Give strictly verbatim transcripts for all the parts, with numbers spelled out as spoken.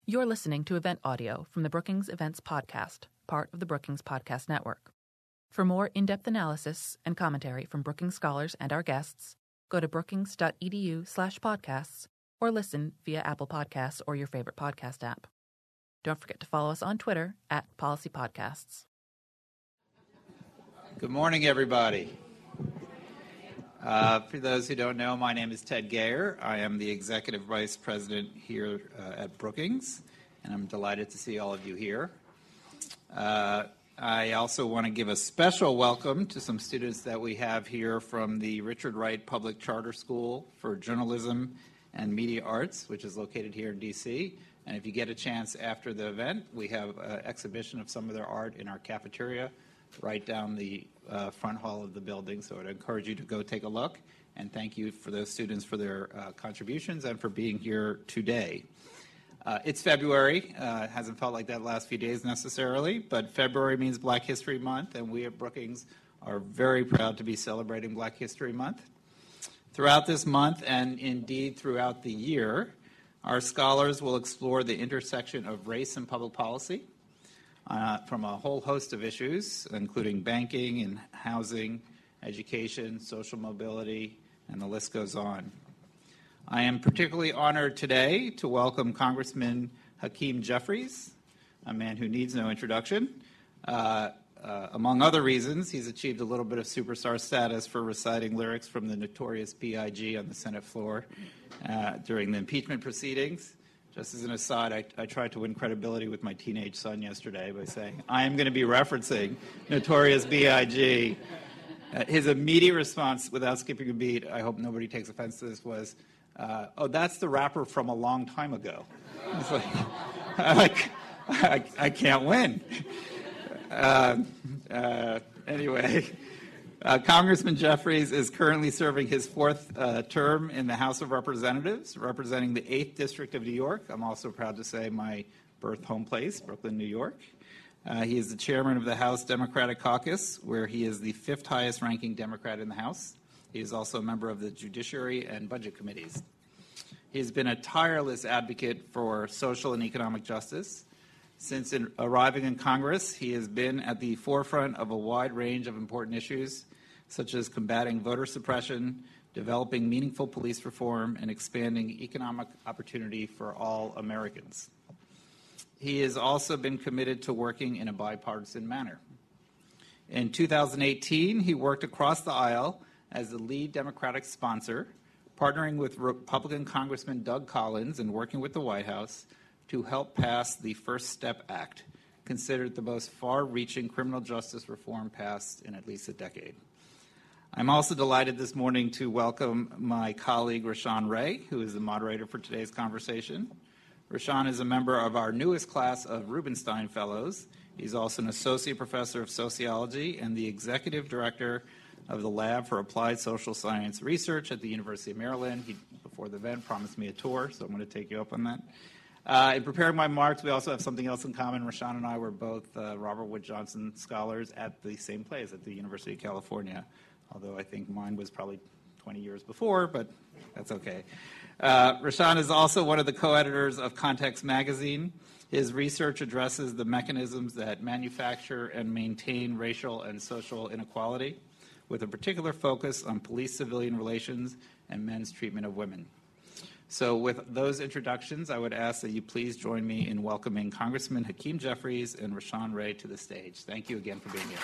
You're listening to event audio from the Brookings Events Podcast, part of the Brookings Podcast Network. For more in-depth analysis and commentary from Brookings scholars and our guests, go to brookings.edu slash podcasts or listen via Apple Podcasts or your favorite podcast app. Don't forget to follow us on Twitter at Policy Podcasts. Good morning, everybody. Uh, for those who don't know, my name is Ted Gayer. I am the Executive Vice President here uh, at Brookings, and I'm delighted to see all of you here. Uh, I also want to give a special welcome to some students that we have here from the Richard Wright Public Charter School for Journalism and Media Arts, which is located here in D C. And if you get a chance after the event, we have an exhibition of some of their art in our cafeteria right down the uh, front hall of the building. So I'd encourage you to go take a look. And thank you for those students for their uh, contributions and for being here today. Uh, it's February. Uh, it hasn't felt like that the last few days necessarily, but February means Black History Month, and we at Brookings are very proud to be celebrating Black History Month. Throughout this month, and indeed throughout the year, our scholars will explore the intersection of race and public policy uh, from a whole host of issues, including banking and housing, education, social mobility, and the list goes on. I am particularly honored today to welcome Congressman Hakeem Jeffries, a man who needs no introduction. Uh, uh, among other reasons, he's achieved a little bit of superstar status for reciting lyrics from the notorious B I G on the Senate floor uh, during the impeachment proceedings. Just as an aside, I, I tried to win credibility with my teenage son yesterday by saying, I am going to be referencing notorious B I G. Uh, his immediate response, without skipping a beat, I hope nobody takes offense to this, was, uh, oh, that's the rapper from a long time ago. It's like, I, like I, I can't win. Uh, uh, anyway, uh, Congressman Jeffries is currently serving his fourth uh, term in the House of Representatives, representing the eighth District of New York. I'm also proud to say my birth home place, Brooklyn, New York. Uh, he is the chairman of the House Democratic Caucus, where he is the fifth highest ranking Democrat in the House. He is also a member of the Judiciary and Budget Committees. He has been a tireless advocate for social and economic justice. Since in arriving in Congress, he has been at the forefront of a wide range of important issues, such as combating voter suppression, developing meaningful police reform, and expanding economic opportunity for all Americans. He has also been committed to working in a bipartisan manner. In two thousand eighteen, he worked across the aisle as the lead Democratic sponsor, partnering with Republican Congressman Doug Collins and working with the White House to help pass the First Step Act, considered the most far-reaching criminal justice reform passed in at least a decade. I'm also delighted this morning to welcome my colleague, Rashawn Ray, who is the moderator for today's conversation. Rashawn is a member of our newest class of Rubenstein Fellows. He's also an associate professor of sociology and the executive director of the Lab for Applied Social Science Research at the University of Maryland. He, before the event, promised me a tour, so I'm going to take you up on that. Uh, in preparing my remarks, we also have something else in common. Rashawn and I were both uh, Robert Wood Johnson scholars at the same place at the University of California, although I think mine was probably twenty years before, but that's okay. Uh, Rashawn is also one of the co-editors of Context Magazine. His research addresses the mechanisms that manufacture and maintain racial and social inequality, with a particular focus on police-civilian relations and men's treatment of women. So with those introductions, I would ask that you please join me in welcoming Congressman Hakeem Jeffries and Rashawn Ray to the stage. Thank you again for being here.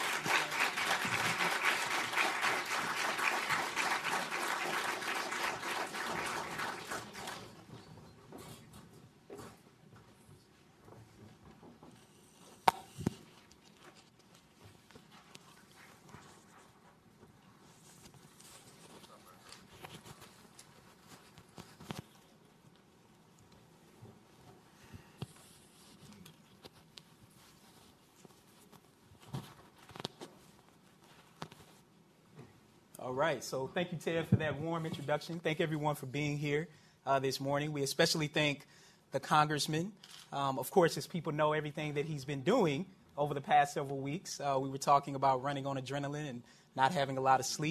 All right. So thank you, Ted, for that warm introduction. Thank everyone for being here uh, this morning. We especially thank the congressman. Um, of course, as people know everything that he's been doing over the past several weeks. Uh, we were talking about running on adrenaline and not having a lot of sleep.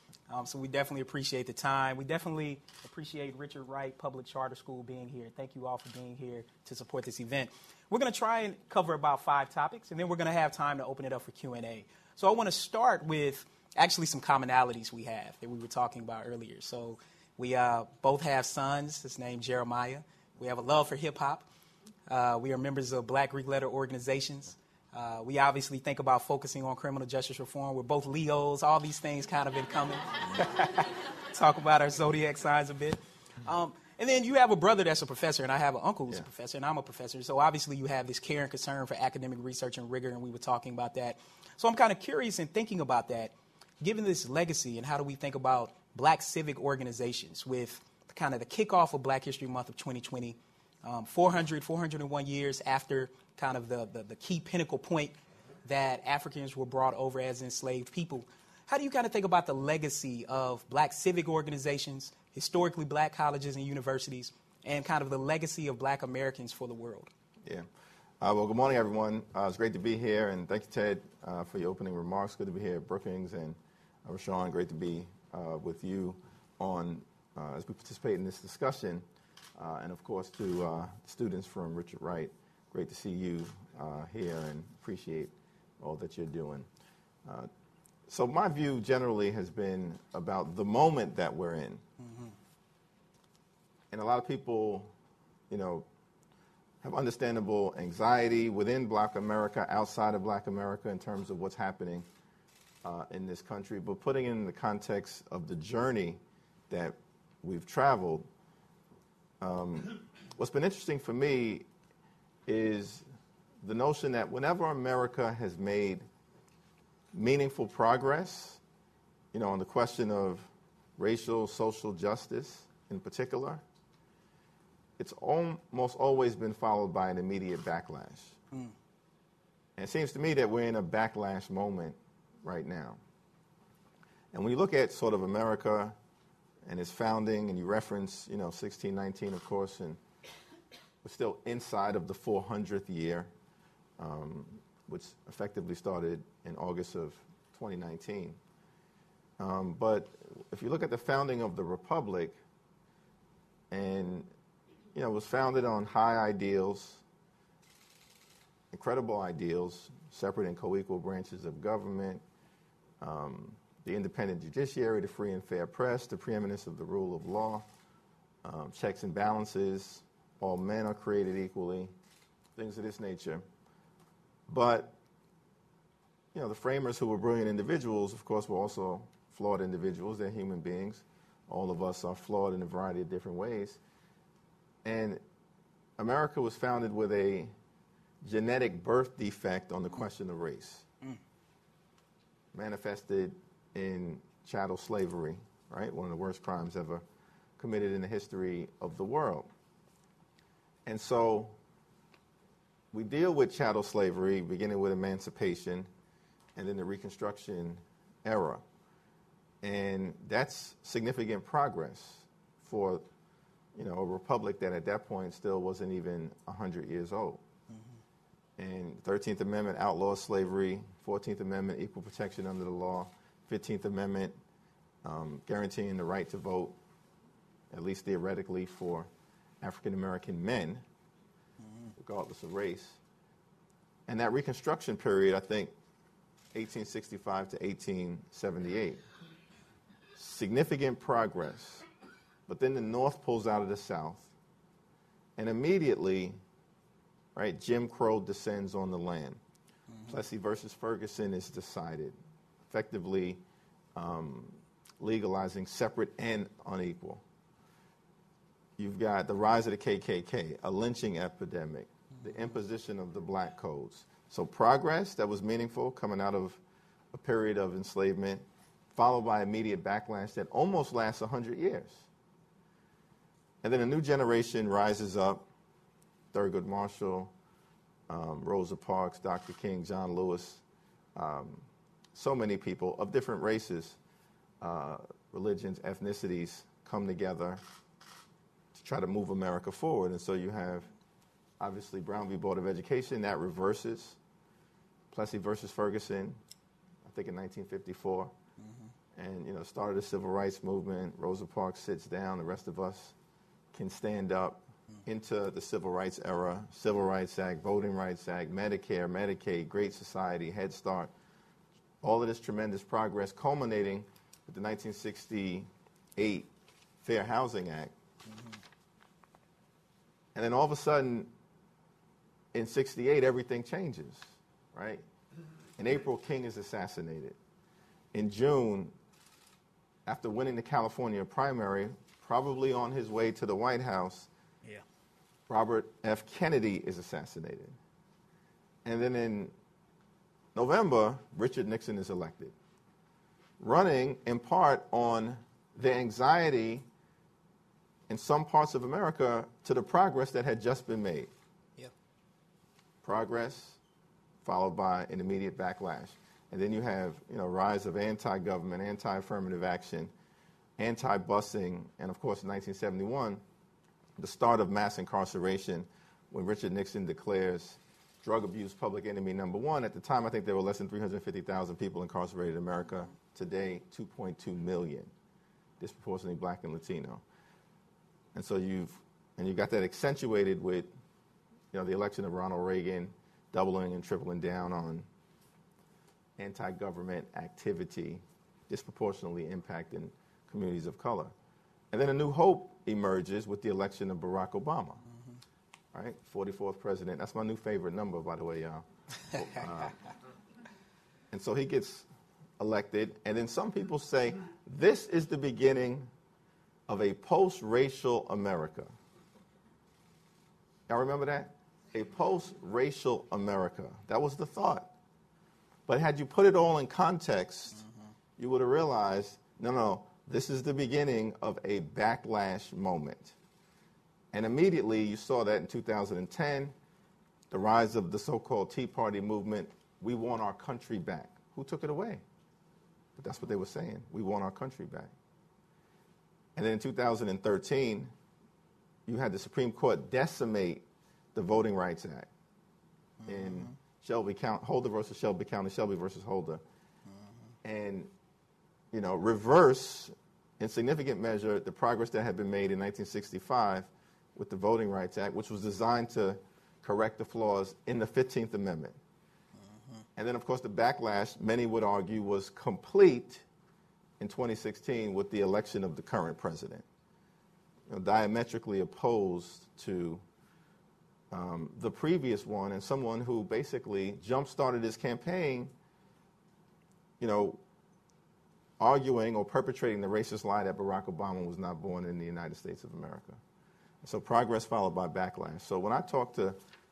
Um, so we definitely appreciate the time. We definitely appreciate Richard Wright Public Charter School being here. Thank you all for being here to support this event. We're going to try and cover about five topics, and then we're going to have time to open it up for Q and A. So I want to start with actually some commonalities we have that we were talking about earlier. So we uh, both have sons. His name Jeremiah. We have a love for hip-hop. Uh, we are members of Black Greek letter organizations. Uh, we obviously think about focusing on criminal justice reform. We're both Leos. All these things kind of been coming. Talk about our zodiac signs a bit. Um, and then you have a brother that's a professor, and I have an uncle who's yeah. a professor, and I'm a professor. So obviously you have this care and concern for academic research and rigor, and we were talking about that. So I'm kind of curious in thinking about that, given this legacy, and how do we think about Black civic organizations with kind of the kickoff of Black History Month of twenty twenty, um, four hundred, four hundred one years after kind of the, the, the key pinnacle point that Africans were brought over as enslaved people. How do you kind of think about the legacy of Black civic organizations, historically Black colleges and universities, and kind of the legacy of Black Americans for the world? Yeah. Uh, well, good morning, everyone. Uh, it's great to be here, and thank you, Ted, uh, for your opening remarks. Good to be here at Brookings, and uh, Rashawn, great to be uh, with you on uh, as we participate in this discussion, uh, and of course to uh, students from Richard Wright. Great to see you uh, here and appreciate all that you're doing. Uh, so my view generally has been about the moment that we're in. Mm-hmm. And a lot of people, you know, have understandable anxiety within Black America, outside of Black America in terms of what's happening uh, in this country. But putting it in the context of the journey that we've traveled, um, what's been interesting for me is the notion that whenever America has made meaningful progress, you know, on the question of racial, social justice in particular, it's almost always been followed by an immediate backlash. Mm. And it seems to me that we're in a backlash moment right now. And when you look at sort of America and its founding, and you reference, you know, sixteen nineteen, of course, and we're still inside of the four hundredth year, um, which effectively started in August of twenty nineteen. Um, but if you look at the founding of the Republic, and, you know, it was founded on high ideals, incredible ideals, separate and co-equal branches of government, um, the independent judiciary, the free and fair press, the preeminence of the rule of law, um, checks and balances, all men are created equally, things of this nature. But, you know, the framers, who were brilliant individuals, of course, were also flawed individuals. They're human beings. All of us are flawed in a variety of different ways. And America was founded with a genetic birth defect on the question of race, mm. manifested in chattel slavery, right? One of the worst crimes ever committed in the history of the world. And so we deal with chattel slavery, beginning with emancipation, and then the Reconstruction era. And that's significant progress for, you know, a republic that at that point still wasn't even one hundred years old. Mm-hmm. And thirteenth Amendment outlaws slavery, fourteenth Amendment equal protection under the law, fifteenth Amendment um, guaranteeing the right to vote, at least theoretically, for African-American men, mm-hmm. regardless of race. And that Reconstruction period, I think, eighteen sixty-five to eighteen seventy-eight, significant progress. But then the North pulls out of the South, and immediately, right, Jim Crow descends on the land. Mm-hmm. Plessy versus Ferguson is decided, effectively um, legalizing separate and unequal. You've got the rise of the K K K, a lynching epidemic, mm-hmm. the imposition of the black codes. So progress that was meaningful coming out of a period of enslavement, followed by immediate backlash that almost lasts one hundred years. And then a new generation rises up, Thurgood Marshall, um, Rosa Parks, Doctor King, John Lewis, um, so many people of different races, uh, religions, ethnicities come together to try to move America forward. And so you have, obviously, Brown v. Board of Education, that reverses. Plessy versus Ferguson, I think in nineteen fifty-four. Mm-hmm. and, you know, started the civil rights movement. Rosa Parks sits down. The rest of us can stand up into the civil rights era. Civil Rights Act, Voting Rights Act, Medicare, Medicaid, Great Society, Head Start. All of this tremendous progress culminating with the nineteen sixty-eight Fair Housing Act. Mm-hmm. And then all of a sudden, in sixty-eight, everything changes, right? In April, King is assassinated. In June, after winning the California primary, probably on his way to the White House, yeah. Robert F. Kennedy is assassinated. And then in November, Richard Nixon is elected, running in part on the anxiety in some parts of America to the progress that had just been made. Yep. Progress followed by an immediate backlash. And then you have, you know, rise of anti-government, anti-affirmative action, anti-busing, and of course in nineteen seventy-one, the start of mass incarceration when Richard Nixon declares drug abuse public enemy number one. At the time, I think there were less than three hundred fifty thousand people incarcerated in America. Today, two point two million, disproportionately black and Latino. And so you've, and you got that accentuated with, you know, the election of Ronald Reagan, doubling and tripling down on anti-government activity, disproportionately impacting communities of color. And then a new hope emerges with the election of Barack Obama, mm-hmm. right? forty-fourth president. That's my new favorite number, by the way, y'all. uh, and so he gets elected, and then some people say, this is the beginning of a post-racial America. Y'all remember that? A post-racial America. That was the thought. But had you put it all in context, mm-hmm. you would have realized, no, no, this is the beginning of a backlash moment. And immediately you saw that in two thousand ten, the rise of the so-called Tea Party movement. We want our country back. Who took it away? But that's what they were saying. We want our country back. And then in two thousand thirteen, you had the Supreme Court decimate the Voting Rights Act mm-hmm. in Shelby County, Holder versus Shelby County, Shelby versus Holder, mm-hmm. and, you know, reverse in significant measure the progress that had been made in nineteen sixty-five with the Voting Rights Act, which was designed to correct the flaws in the fifteenth Amendment. Mm-hmm. And then, of course, the backlash, many would argue, was complete in twenty sixteen with the election of the current president, you know, diametrically opposed to um, the previous one, and someone who basically jump-started his campaign, you know, arguing or perpetrating the racist lie that Barack Obama was not born in the United States of America. So progress followed by backlash. So when I talk to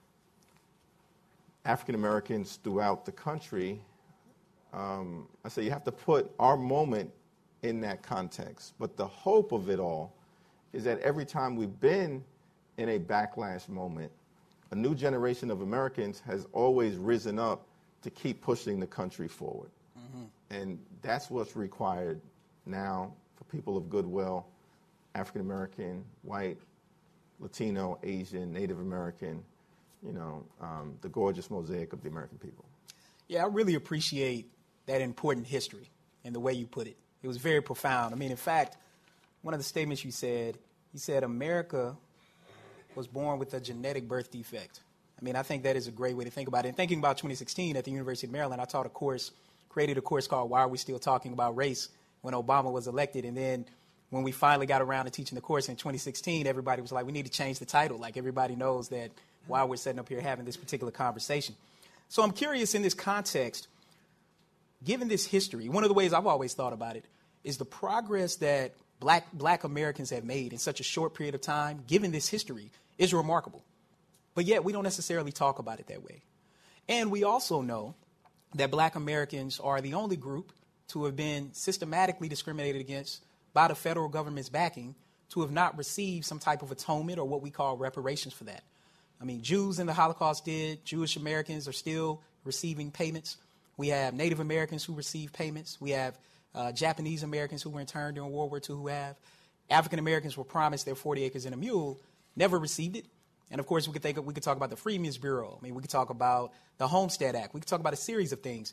African Americans throughout the country, um, I say you have to put our moment in that context. But the hope of it all is that every time we've been in a backlash moment, a new generation of Americans has always risen up to keep pushing the country forward. Mm-hmm. And that's what's required now for people of goodwill, African American, white, Latino, Asian, Native American, you know, um, the gorgeous mosaic of the American people. Yeah, I really appreciate that important history and the way you put it. It was very profound. I mean, in fact, one of the statements you said, you said America was born with a genetic birth defect. I mean, I think that is a great way to think about it. And thinking about twenty sixteen at the University of Maryland, I taught a course, created a course called Why Are We Still Talking About Race when Obama was elected. And then when we finally got around to teaching the course in twenty sixteen, everybody was like, we need to change the title. Like, everybody knows that why we're sitting up here having this particular conversation. So I'm curious in this context, given this history, one of the ways I've always thought about it is the progress that black black Americans have made in such a short period of time, given this history, is remarkable. But yet we don't necessarily talk about it that way. And we also know that black Americans are the only group to have been systematically discriminated against by the federal government's backing to have not received some type of atonement or what we call reparations for that. I mean, Jews in the Holocaust did. Jewish Americans are still receiving payments. We have Native Americans who receive payments. We have uh, Japanese Americans who were interned during World War Two who have. African Americans were promised their forty acres and a mule, never received it. And of course, we could think of, we could talk about the Freedmen's Bureau. I mean, we could talk about the Homestead Act. We could talk about a series of things.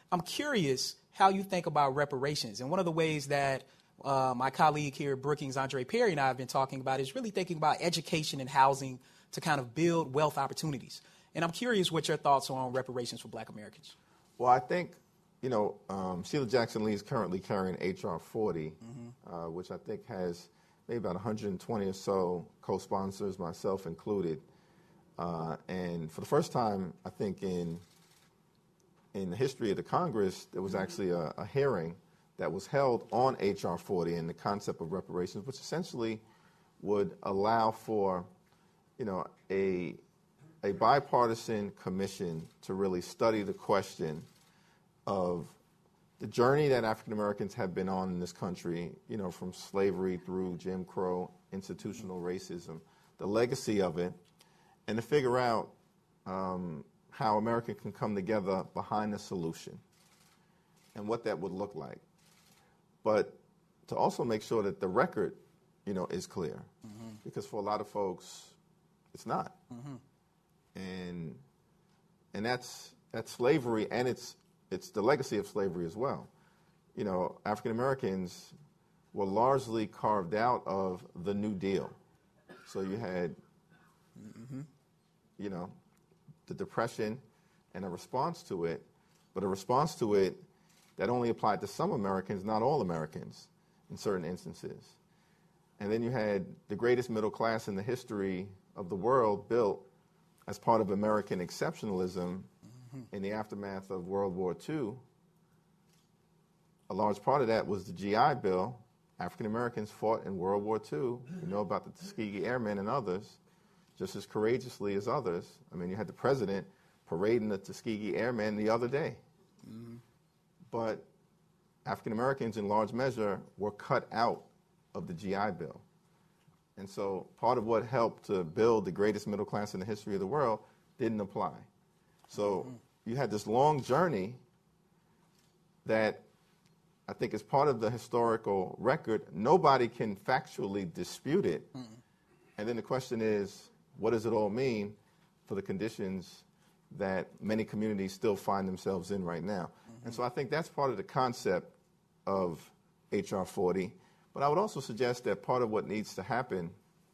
I'm curious how you think about reparations. And one of the ways that uh, my colleague here at Brookings, Andre Perry, and I have been talking about is really thinking about education and housing to kind of build wealth opportunities. And I'm curious what your thoughts are on reparations for Black Americans. Well, I think, you know, um, Sheila Jackson Lee is currently carrying H R forty, mm-hmm. uh, which I think has maybe about one hundred twenty or so co-sponsors, myself included. Uh, and for the first time, I think in in the history of the Congress, there was actually a, a hearing that was held on H R forty and the concept of reparations, which essentially would allow for, you know, a a bipartisan commission to really study the question of the journey that African Americans have been on in this country, you know, from slavery through Jim Crow, institutional racism, the legacy of it, and to figure out um, how America can come together behind the solution and what that would look like. But to also make sure that the record, you know, is clear, mm-hmm. because for a lot of folks, it's not. Mm-hmm. And and that's that's slavery, and it's it's the legacy of slavery as well. You know, African Americans were largely carved out of the New Deal. So you had, mm-hmm. you know, the Depression and a response to it, but a response to it that only applied to some Americans, not all Americans, in certain instances. And then you had the greatest middle class in the history of the world built as part of American exceptionalism mm-hmm. in the aftermath of World War Two. A large part of that was the G I Bill. African Americans fought in World War Two. You know about the Tuskegee Airmen and others, just as courageously as others. I mean, you had the president parading the Tuskegee Airmen the other day. Mm-hmm. But African Americans, in large measure, were cut out of the G I Bill. And so part of what helped to build the greatest middle class in the history of the world didn't apply. So mm-hmm. you had this long journey that I think is part of the historical record. Nobody can factually dispute it. Mm-hmm. And then the question is, what does it all mean for the conditions that many communities still find themselves in right now? Mm-hmm. And so I think that's part of the concept of H R forty. But I would also suggest that part of what needs to happen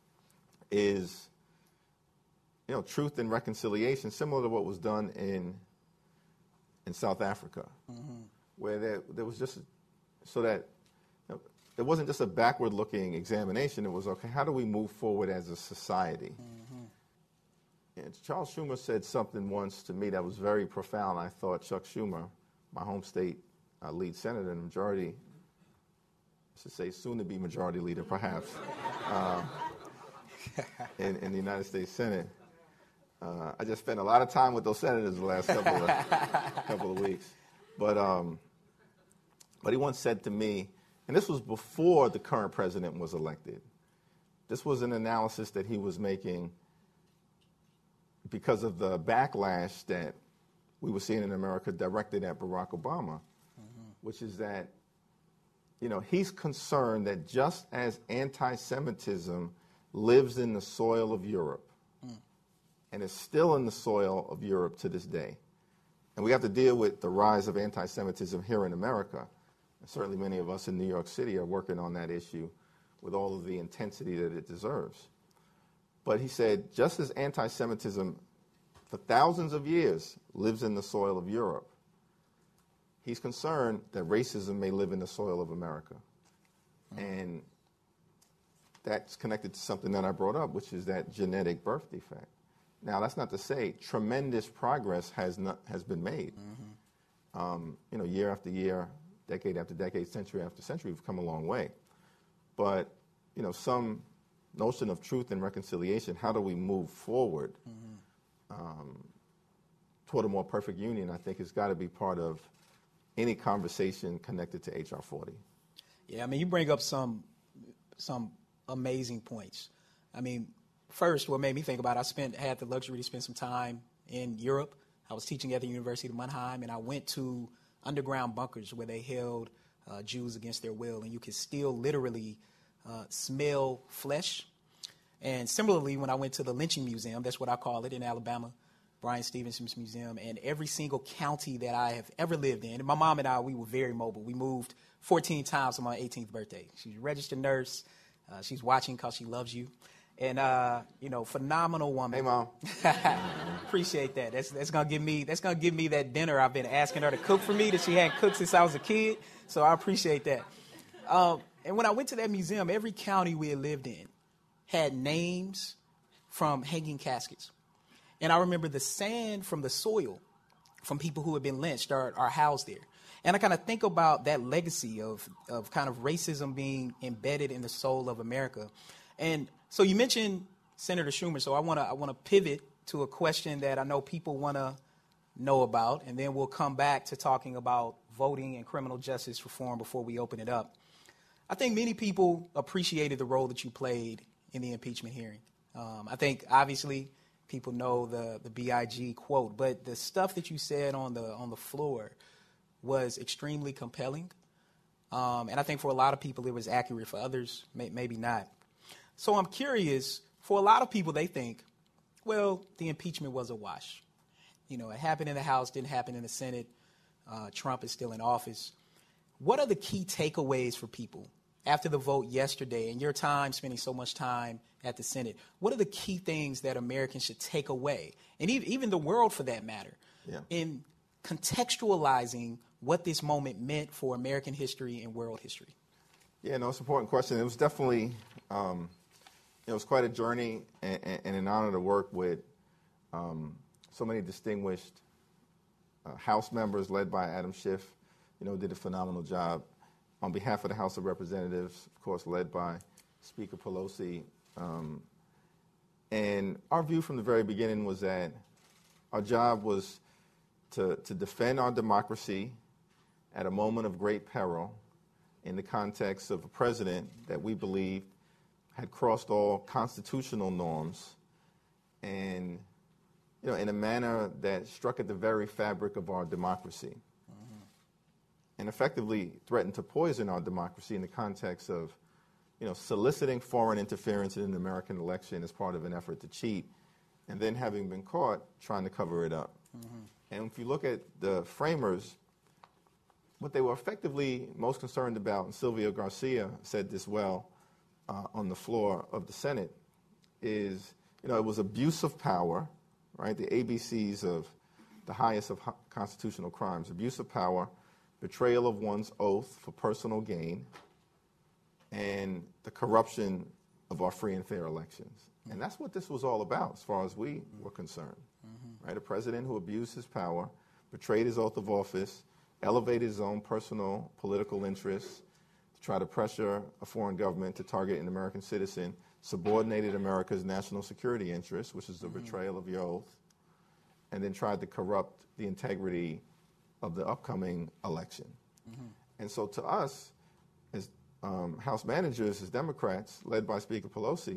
is, you know, truth and reconciliation, similar to what was done in in South Africa, mm-hmm. where there, there was just, so that you know, it wasn't just a backward-looking examination. It was, okay, how do we move forward as a society? Mm-hmm. And Charles Schumer said something once to me that was very profound. I thought Chuck Schumer, my home state uh, lead senator and majority, I should say soon-to-be majority leader, perhaps, uh, in, in the United States Senate. Uh, I just spent a lot of time with those senators the last couple of, couple of weeks. But, um, but he once said to me, and this was before the current president was elected, this was an analysis that he was making because of the backlash that we were seeing in America directed at Barack Obama, mm-hmm. which is that, you know, he's concerned that just as anti-Semitism lives in the soil of Europe mm. and is still in the soil of Europe to this day, and we have to deal with the rise of anti-Semitism here in America, and certainly many of us in New York City are working on that issue with all of the intensity that it deserves. But he said, just as anti-Semitism for thousands of years lives in the soil of Europe, he's concerned that racism may live in the soil of America. Mm-hmm. And that's connected to something that I brought up, which is that genetic birth defect. Now, that's not to say tremendous progress has not, has been made. Mm-hmm. Um, you know, year after year, decade after decade, century after century, we've come a long way. But, you know, some notion of truth and reconciliation, how do we move forward mm-hmm. um, toward a more perfect union, I think has got to be part of any conversation connected to H R forty. Yeah, I mean, you bring up some some amazing points. I mean, first, what made me think about it, I spent had the luxury to spend some time in Europe. I was teaching at the University of Mannheim, and I went to underground bunkers where they held uh, Jews against their will, and you could still literally uh, smell flesh. And similarly, when I went to the lynching museum, that's what I call it in Alabama, Bryan Stevenson's museum, and every single county that I have ever lived in. And my mom and I, we were very mobile. We moved fourteen times on my eighteenth birthday. She's a registered nurse. Uh, she's watching because she loves you. And, uh, you know, phenomenal woman. Hey, Mom. Appreciate that. That's, that's going to give me that's gonna give me that dinner I've been asking her to cook for me that she hadn't cooked since I was a kid. So I appreciate that. Um, and when I went to that museum, every county we had lived in had names from hanging caskets. And I remember the sand from the soil from people who had been lynched are, are housed there. And I kind of think about that legacy of, of kind of racism being embedded in the soul of America. And so you mentioned Senator Schumer, so I want to I want to pivot to a question that I know people want to know about, and then we'll come back to talking about voting and criminal justice reform before we open it up. I think many people appreciated the role that you played in the impeachment hearing. Um, I think, obviously, people know the, the B I G quote, but the stuff that you said on the on the floor was extremely compelling. Um, and I think for a lot of people it was accurate. For others, may, maybe not. So I'm curious, for a lot of people, they think, well, the impeachment was a wash. You know, it happened in the House, didn't happen in the Senate. Uh, Trump is still in office. What are the key takeaways for people after the vote yesterday and your time spending so much time at the Senate? What are the key things that Americans should take away, and even, even the world for that matter, yeah. in contextualizing what this moment meant for American history and world history? Yeah, no, it's an important question. It was definitely, um, it was quite a journey and, and an honor to work with um, so many distinguished uh, House members led by Adam Schiff. You know, did a phenomenal job. On behalf of the House of Representatives, of course, led by Speaker Pelosi. Um, and our view from the very beginning was that our job was to, to defend our democracy at a moment of great peril in the context of a president that we believed had crossed all constitutional norms and, you know, in a manner that struck at the very fabric of our democracy mm-hmm. and effectively threatened to poison our democracy in the context of, you know, soliciting foreign interference in an American election as part of an effort to cheat, and then having been caught, trying to cover it up. Mm-hmm. And if you look at the framers, what they were effectively most concerned about, and Sylvia Garcia said this well uh, on the floor of the Senate, is, you know, it was abuse of power, right? The A B Cs of the highest of ho- constitutional crimes: abuse of power, betrayal of one's oath for personal gain, and the corruption of our free and fair elections. Mm-hmm. And that's what this was all about, as far as we were concerned. Mm-hmm. Right? A president who abused his power, betrayed his oath of office, elevated his own personal political interests to try to pressure a foreign government to target an American citizen, subordinated America's national security interests, which is the mm-hmm. betrayal of your oath, and then tried to corrupt the integrity of the upcoming election. Mm-hmm. And so to us, as um, House managers, as Democrats, led by Speaker Pelosi,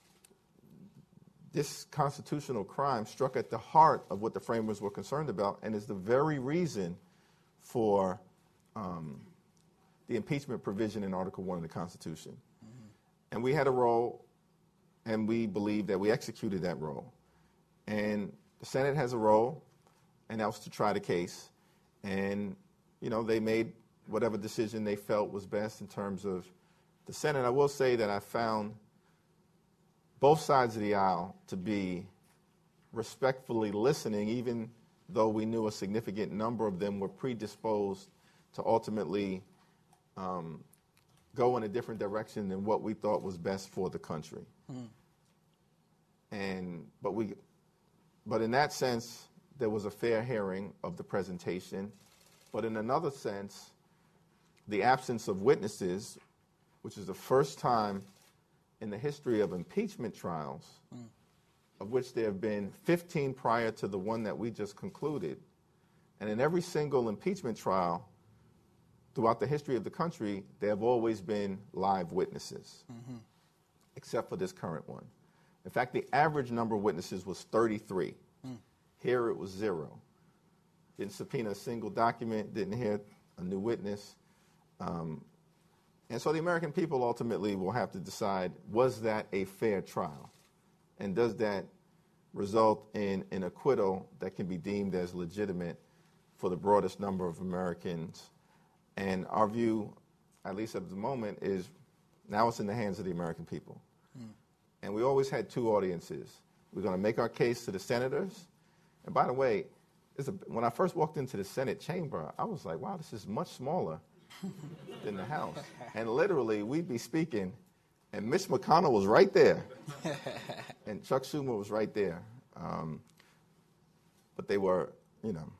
this constitutional crime struck at the heart of what the framers were concerned about, and is the very reason for um, the impeachment provision in Article one of the Constitution. Mm-hmm. And we had a role, and we believe that we executed that role. And the Senate has a role, and that was to try the case. And, you know, they made whatever decision they felt was best in terms of the Senate. I will say that I found both sides of the aisle to be respectfully listening, even though we knew a significant number of them were predisposed to ultimately um, go in a different direction than what we thought was best for the country. Mm. And but we, but in that sense, there was a fair hearing of the presentation. But in another sense, the absence of witnesses, which is the first time in the history of impeachment trials, mm. of which there have been fifteen prior to the one that we just concluded. And in every single impeachment trial throughout the history of the country, there have always been live witnesses, mm-hmm. except for this current one. In fact, the average number of witnesses was thirty-three. Mm. Here it was zero. Didn't subpoena a single document, didn't hear a new witness. Um, and so the American people ultimately will have to decide, was that a fair trial? And does that result in an acquittal that can be deemed as legitimate for the broadest number of Americans. And our view, at least at the moment, is now it's in the hands of the American people. Mm. And we always had two audiences. We're going to make our case to the senators. And by the way, it's a, when I first walked into the Senate chamber, I was like, wow, this is much smaller than the House. And literally, we'd be speaking, and Mitch McConnell was right there. And Chuck Schumer was right there. Um, but they were, you know,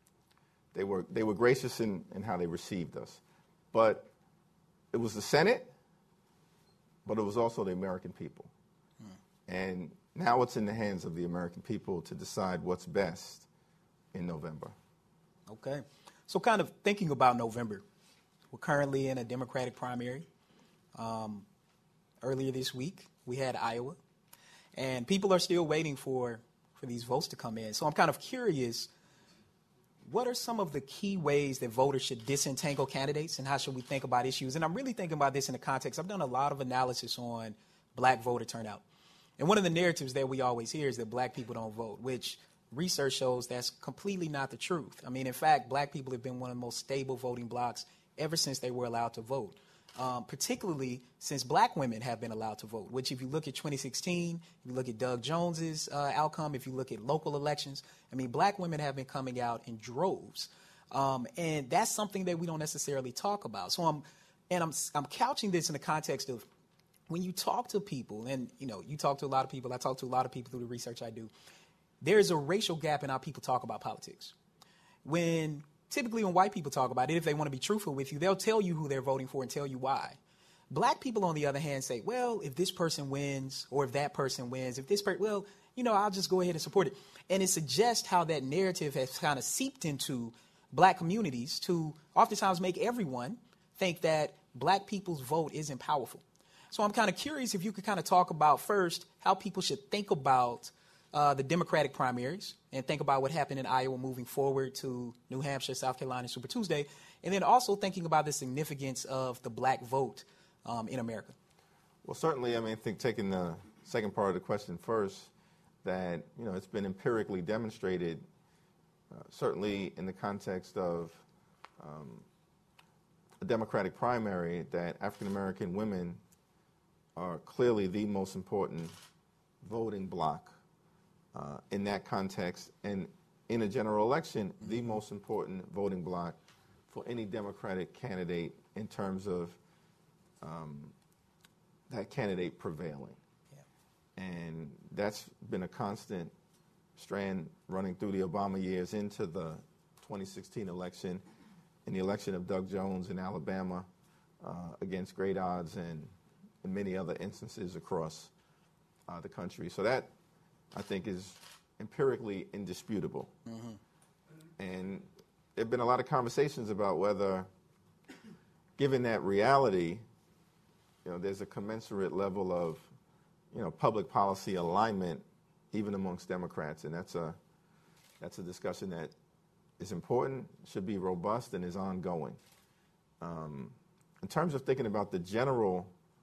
they were they were gracious in, in how they received us. But it was the Senate, but it was also the American people. Hmm. And now it's in the hands of the American people to decide what's best in November. Okay. So kind of thinking about November, we're currently in a Democratic primary. Um, earlier this week, we had Iowa. And people are still waiting for, for these votes to come in. So I'm kind of curious, what are some of the key ways that voters should disentangle candidates, and how should we think about issues? And I'm really thinking about this in the context, I've done a lot of analysis on black voter turnout. And one of the narratives that we always hear is that black people don't vote, which research shows that's completely not the truth. I mean, in fact, black people have been one of the most stable voting blocs ever since they were allowed to vote. Um, particularly since black women have been allowed to vote, which if you look at twenty sixteen, if you look at Doug Jones's uh, outcome, if you look at local elections, I mean, black women have been coming out in droves. Um, and that's something that we don't necessarily talk about. So I'm, and I'm, I'm couching this in the context of when you talk to people, and, you know, you talk to a lot of people, I talk to a lot of people through the research I do, there's a racial gap in how people talk about politics. When Typically, when white people talk about it, if they want to be truthful with you, they'll tell you who they're voting for and tell you why. Black people, on the other hand, say, well, if this person wins, or if that person wins, if this person, well, you know, I'll just go ahead and support it. And it suggests how that narrative has kind of seeped into black communities to oftentimes make everyone think that black people's vote isn't powerful. So I'm kind of curious if you could kind of talk about first how people should think about Uh, the Democratic primaries, and think about what happened in Iowa moving forward to New Hampshire, South Carolina, Super Tuesday, and then also thinking about the significance of the black vote um, in America. Well, certainly, I mean, I think taking the second part of the question first, that, you know, it's been empirically demonstrated, uh, certainly in the context of um, a Democratic primary, that African-American women are clearly the most important voting bloc Uh, in that context, and in a general election, the most important voting bloc for any Democratic candidate in terms of um, that candidate prevailing. Yeah. And that's been a constant strand running through the Obama years into the twenty sixteen election, and the election of Doug Jones in Alabama uh, against great odds, and in many other instances across uh, the country. So that, I think, is empirically indisputable. Mm-hmm. And there have been a lot of conversations about whether, given that reality, you know, there's a commensurate level of, you know, public policy alignment even amongst Democrats, and that's a that's a discussion that is important, should be robust, and is ongoing. Um, in terms of thinking about the general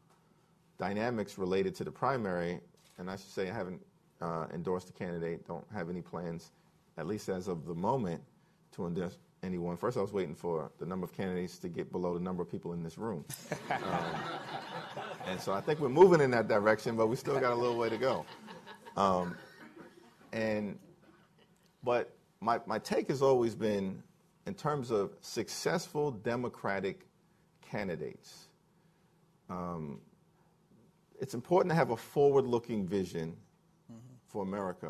dynamics related to the primary, and I should say I haven't Uh, endorse the candidate, don't have any plans, at least as of the moment, to endorse anyone. First, I was waiting for the number of candidates to get below the number of people in this room. um, and so I think we're moving in that direction, but we still got a little way to go. Um, and But my, my take has always been, in terms of successful Democratic candidates, um, it's important to have a forward-looking vision for America.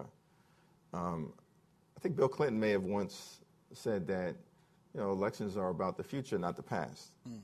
Um, I think Bill Clinton may have once said that, you know, elections are about the future, not the past. Mm.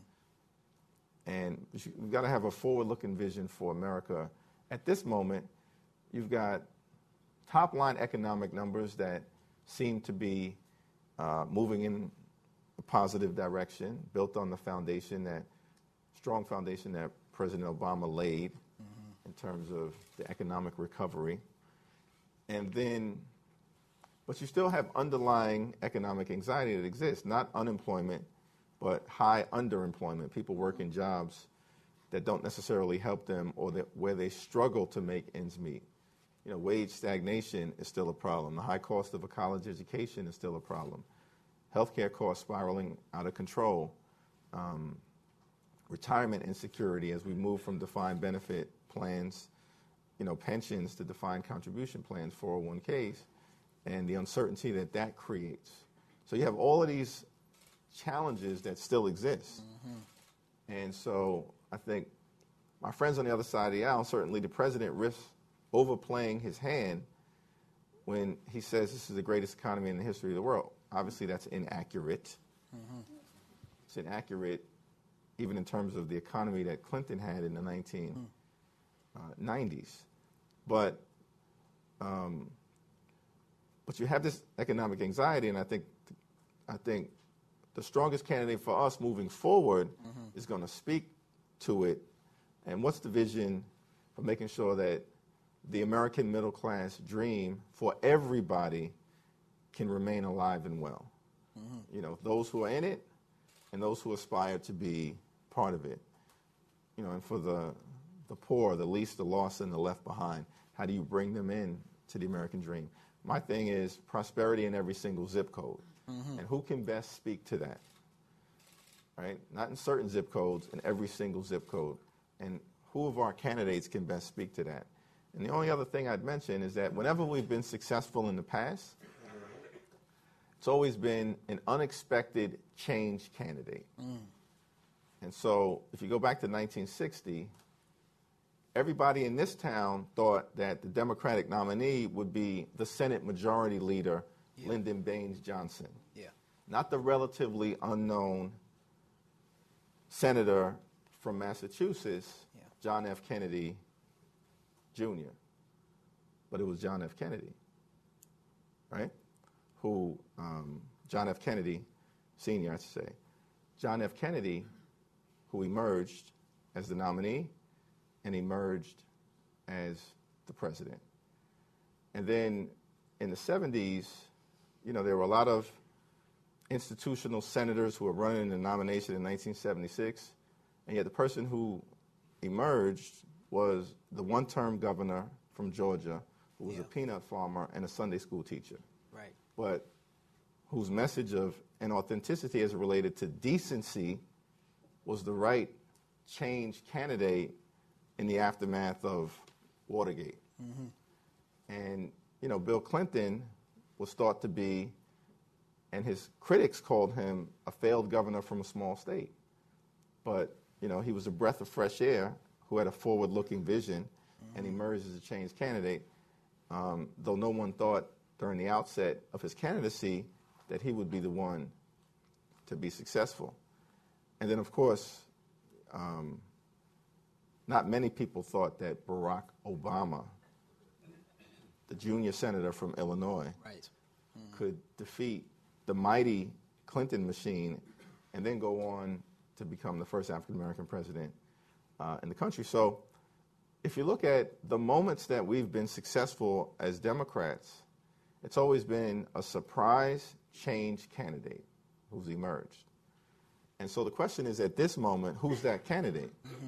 And you've got to have a forward-looking vision for America. At this moment, you've got top-line economic numbers that seem to be uh, moving in a positive direction, built on the foundation, that strong foundation that President Obama laid mm-hmm. in terms of the economic recovery. And then, but you still have underlying economic anxiety that exists, not unemployment, but high underemployment. People work in jobs that don't necessarily help them, or that where they struggle to make ends meet. You know, wage stagnation is still a problem. The high cost of a college education is still a problem. Healthcare costs spiraling out of control. Um, retirement insecurity as we move from defined benefit plans, you know, pensions to defined contribution plans, four oh one Ks, and the uncertainty that that creates. So you have all of these challenges that still exist. Mm-hmm. And so I think my friends on the other side of the aisle, certainly the president risks overplaying his hand when he says this is the greatest economy in the history of the world. Obviously, that's inaccurate. Mm-hmm. It's inaccurate even in terms of the economy that Clinton had in the nineteen nineties. But um, but you have this economic anxiety, and I think I think the strongest candidate for us moving forward mm-hmm. is going to speak to it. And what's the vision for making sure that the American middle class dream for everybody can remain alive and well? Mm-hmm. You know, those who are in it and those who aspire to be part of it. You know, and for the the poor, the least, the lost, and the left behind, how do you bring them in to the American dream? My thing is prosperity in every single zip code. Mm-hmm. And who can best speak to that? Right? Not in certain zip codes, in every single zip code. And who of our candidates can best speak to that? And the only other thing I'd mention is that whenever we've been successful in the past, it's always been an unexpected change candidate. Mm. And so if you go back to nineteen sixty, everybody in this town thought that the Democratic nominee would be the Senate Majority Leader, yeah. Lyndon Baines Johnson. Yeah. Not the relatively unknown senator from Massachusetts, yeah. John F. Kennedy Junior But it was John F. Kennedy, right? Who, um, John F. Kennedy Senior, I should say. John F. Kennedy, who emerged as the nominee and emerged as the president. And then in the seventies, you know, there were a lot of institutional senators who were running the nomination in nineteen seventy-six, and yet the person who emerged was the one-term governor from Georgia who was yeah. a peanut farmer and a Sunday school teacher. Right. But whose message of and authenticity as it related to decency was the right change candidate in the aftermath of Watergate. Mm-hmm. And, you know, Bill Clinton was thought to be, and his critics called him a failed governor from a small state. But, you know, he was a breath of fresh air who had a forward-looking vision mm-hmm. and emerged as a change candidate, um, though no one thought during the outset of his candidacy that he would be the one to be successful. And then, of course, um, not many people thought that Barack Obama, the junior senator from Illinois, right. mm. could defeat the mighty Clinton machine and then go on to become the first African-American president uh, in the country. So if you look at the moments that we've been successful as Democrats, it's always been a surprise change candidate who's emerged. And so the question is, at this moment, who's that candidate? Mm-hmm.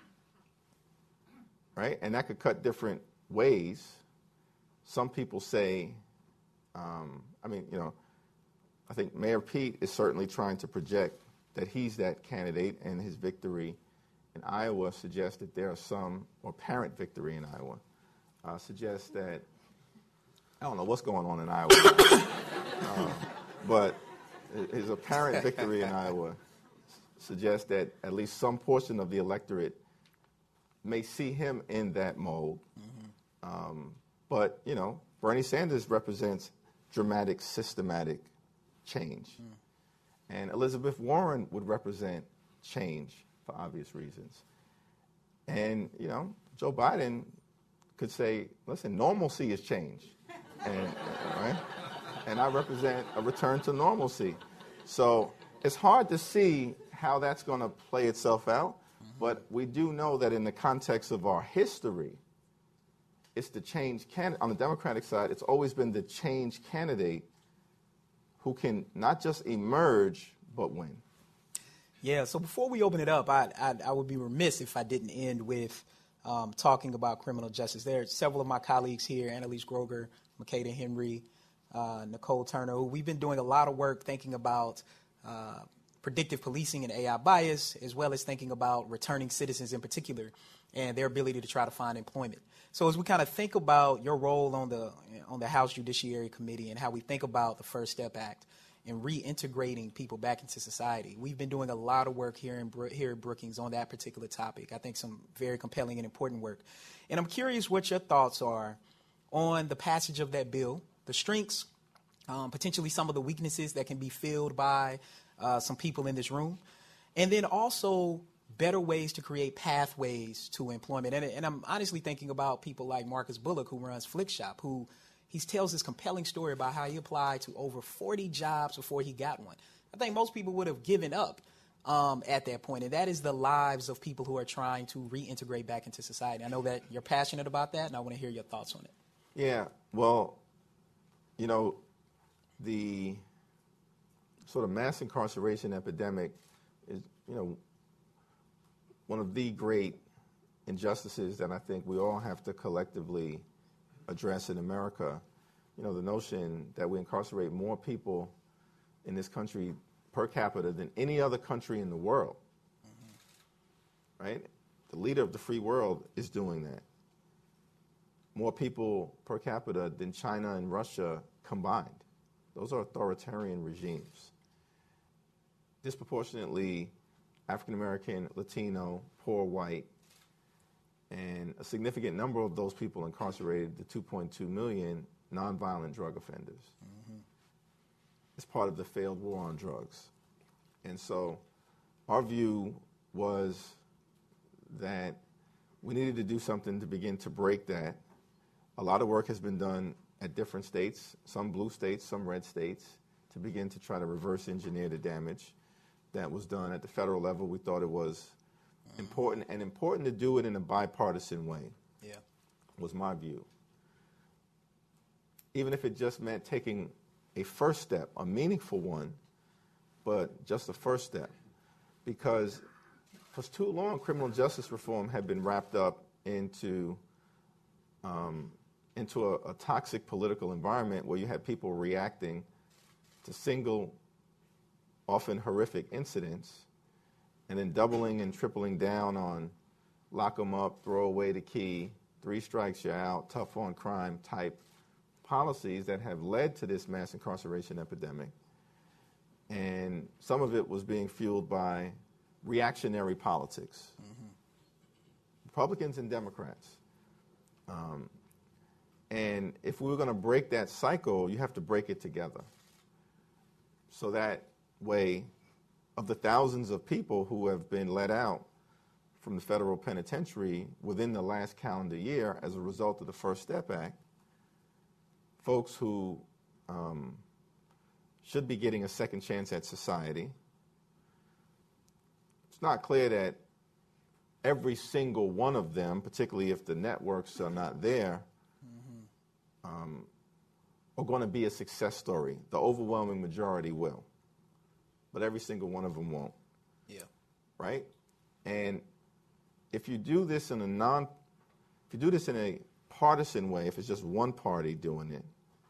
Right? And that could cut different ways. Some people say, um, I mean, you know, I think Mayor Pete is certainly trying to project that he's that candidate, and his victory in Iowa suggests that there are some, or apparent victory in Iowa, uh, suggests that, I don't know what's going on in Iowa, uh, but his apparent victory in Iowa suggests that at least some portion of the electorate may see him in that mode. Mm-hmm. Um, but, you know, Bernie Sanders represents dramatic, systematic change. Mm. And Elizabeth Warren would represent change for obvious reasons. And, you know, Joe Biden could say, listen, normalcy is change. And, right? And I represent a return to normalcy. So it's hard to see how that's going to play itself out. Mm-hmm. But we do know that in the context of our history, it's the change candidate. On the Democratic side, it's always been the change candidate who can not just emerge, but win. Yeah, so before we open it up, I, I, I would be remiss if I didn't end with um, talking about criminal justice. There are several of my colleagues here, Annalise Groger, Makeda Henry, uh, Nicole Turner, who we've been doing a lot of work thinking about uh, predictive policing and A I bias, as well as thinking about returning citizens in particular and their ability to try to find employment. So as we kind of think about your role on the on the House Judiciary Committee and how we think about the First Step Act and reintegrating people back into society, we've been doing a lot of work here in here at Brookings on that particular topic. I think some very compelling and important work. And I'm curious what your thoughts are on the passage of that bill, the strengths, um, potentially some of the weaknesses that can be filled by uh, some people in this room, and then also better ways to create pathways to employment. And, and I'm honestly thinking about people like Marcus Bullock, who runs Flickshop, who he tells this compelling story about how he applied to over forty jobs before he got one. I think most people would have given up um, at that point, and that is the lives of people who are trying to reintegrate back into society. I know that you're passionate about that, and I want to hear your thoughts on it. Yeah, well, you know, the sort of mass incarceration epidemic is, you know, one of the great injustices that I think we all have to collectively address in America. You know, the notion that we incarcerate more people in this country per capita than any other country in the world, mm-hmm. right? The leader of the free world is doing that. More people per capita than China and Russia combined. Those are authoritarian regimes. Disproportionately African American, Latino, poor white, and a significant number of those people incarcerated, the two point two million nonviolent drug offenders. Mm-hmm. It's part of the failed war on drugs. And so our view was that we needed to do something to begin to break that. A lot of work has been done at different states, some blue states, some red states, to begin to try to reverse engineer the damage that was done at the federal level. We thought it was important, and important to do it in a bipartisan way. Yeah, was my view. Even if it just meant taking a first step, a meaningful one, but just a first step. Because for too long, criminal justice reform had been wrapped up into um, into a, a toxic political environment where you had people reacting to single, often horrific incidents, and then doubling and tripling down on lock them up, throw away the key, three strikes you're out, tough on crime type policies that have led to this mass incarceration epidemic. And some of it was being fueled by reactionary politics, mm-hmm. Republicans and Democrats. Um, and if we were going to break that cycle, you have to break it together. So that way, of the thousands of people who have been let out from the federal penitentiary within the last calendar year as a result of the First Step Act, folks who um, should be getting a second chance at society, it's not clear that every single one of them, particularly if the networks are not there, mm-hmm. um, are going to be a success story. The overwhelming majority will. But every single one of them won't. Yeah. Right? And if you do this in a non, if you do this in a partisan way, if it's just one party doing it,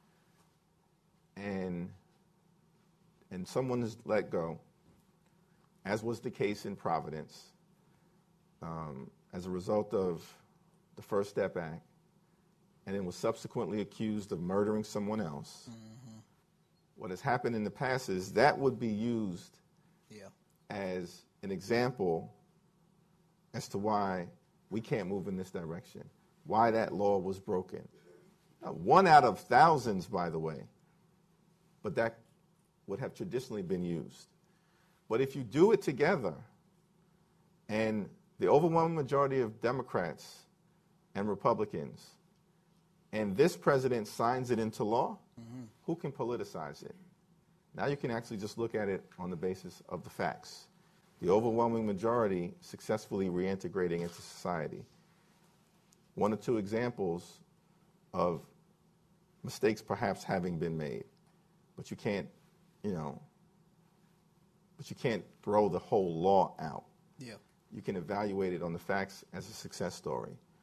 and and someone is let go, as was the case in Providence, um, as a result of the First Step Act, and then was subsequently accused of murdering someone else. Mm-hmm. What has happened in the past is that would be used yeah. as an example as to why we can't move in this direction, why that law was broken. Now, one out of thousands, by the way, but that would have traditionally been used. But if you do it together, and the overwhelming majority of Democrats and Republicans, and this president signs it into law, mm-hmm. who can politicize it? Now you can actually just look at it on the basis of the facts. The overwhelming majority successfully reintegrating into society. One or two examples of mistakes perhaps having been made, but you can't, you know, but you can't throw the whole law out. Yeah. You can evaluate it on the facts as a success story.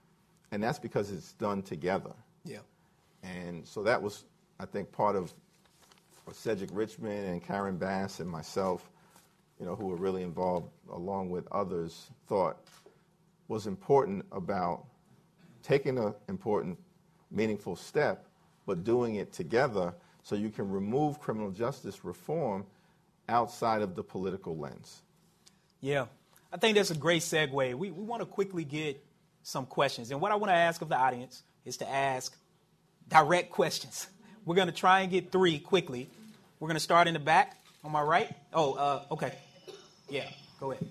And that's because it's done together. Yeah. And so that was, I think, part of what Cedric Richmond and Karen Bass and myself, you know, who were really involved, along with others, thought was important about taking an important, meaningful step, but doing it together so you can remove criminal justice reform outside of the political lens. Yeah, I think that's a great segue. We, we want to quickly get some questions. And what I want to ask of the audience is to ask direct questions. We're going to try and get three quickly. We're going to start in the back on my right. Oh, uh, okay. Yeah, go ahead.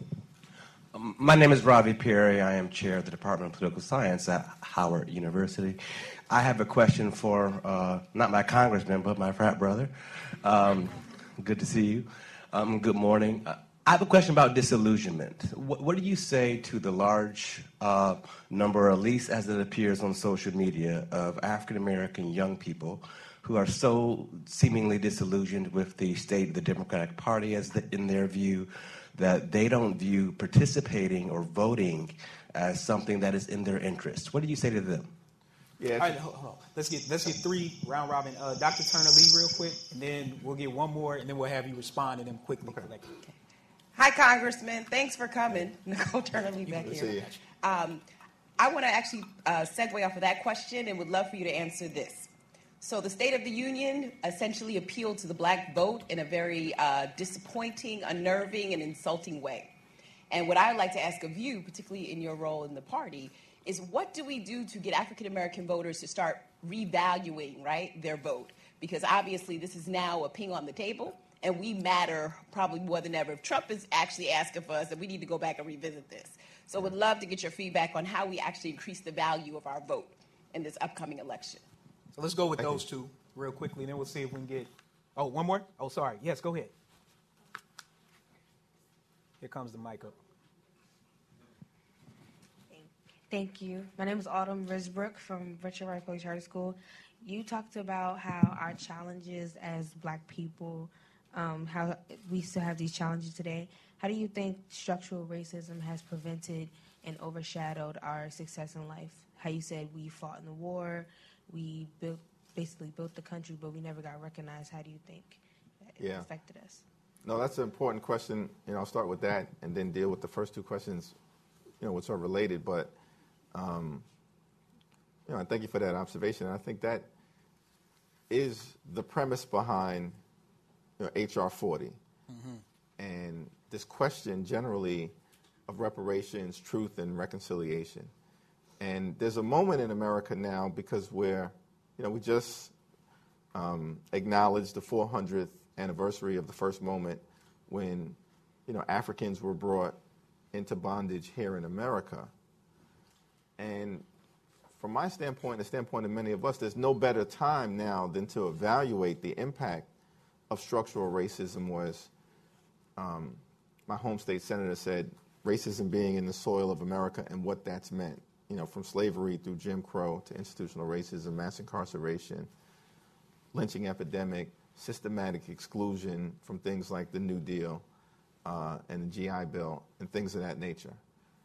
Um, my name is Ravi Perry. I am chair of the Department of Political Science at Howard University. I have a question for uh, not my congressman, but my frat brother. Um, good to see you. Um, good morning. Uh, I have a question about disillusionment. What, what do you say to the large uh, number, at least as it appears on social media, of African-American young people who are so seemingly disillusioned with the state of the Democratic Party as the, in their view, that they don't view participating or voting as something that is in their interest? What do you say to them? Yeah. All right, hold, hold on. Let's get let's get three round robin. Uh, Doctor Turner Lee, real quick, and then we'll get one more, and then we'll have you respond to them quickly. Okay. Okay. Hi, Congressman. Thanks for coming. Nicole Turner Lee back Good to here. see you. Um, I want to actually uh, segue off of that question and would love for you to answer this. So the State of the Union essentially appealed to the black vote in a very uh, disappointing, unnerving, and insulting way. And what I would like to ask of you, particularly in your role in the party, is what do we do to get African-American voters to start revaluing, right, their vote? Because obviously this is now a ping on the table, and we matter probably more than ever. If Trump is actually asking for us, then we need to go back and revisit this. So would love to get your feedback on how we actually increase the value of our vote in this upcoming election. So let's go with those two real quickly, and then we'll see if we can get. Oh, one more? Oh, sorry. Yes, go ahead. Here comes the mic up. Thank you. My name is Autumn Risbrook from Richard Wright Public Charter School. You talked about how our challenges as black people, um, how we still have these challenges today. How do you think structural racism has prevented and overshadowed our success in life? How you said we fought in the war, we built, basically built the country, but we never got recognized. How do you think that it Yeah. affected us? No, that's an important question. You know, I'll start with that and then deal with the first two questions, you know, which are related. But, um, you know, and thank you for that observation. And I think that is the premise behind, you know, H R forty. Mm-hmm. And this question generally of reparations, truth, and reconciliation. And there's a moment in America now because we're, you know, we just um, acknowledged the four hundredth anniversary of the first moment when, you know, Africans were brought into bondage here in America. And from my standpoint, the standpoint of many of us, there's no better time now than to evaluate the impact of structural racism. Was um, my home state senator said, racism being in the soil of America and what that's meant. You know, from slavery through Jim Crow to institutional racism, mass incarceration, lynching epidemic, systematic exclusion from things like the New Deal uh, and the G I Bill and things of that nature.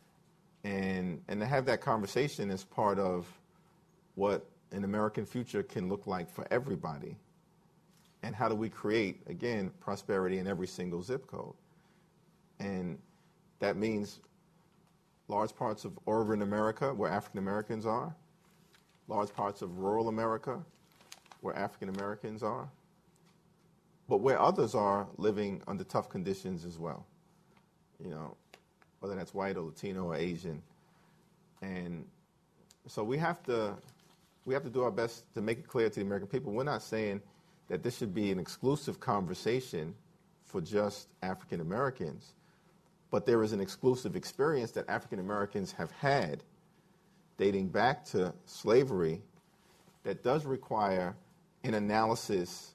And, and to have that conversation is part of what an American future can look like for everybody. And how do we create, again, prosperity in every single zip code? And that means large parts of urban America where African Americans are, large parts of rural America where African Americans are, but where others are living under tough conditions as well, you know, whether that's white or Latino or Asian. And so we have to we have to do our best to make it clear to the American people, we're not saying that this should be an exclusive conversation for just African Americans, but there is an exclusive experience that African Americans have had dating back to slavery that does require an analysis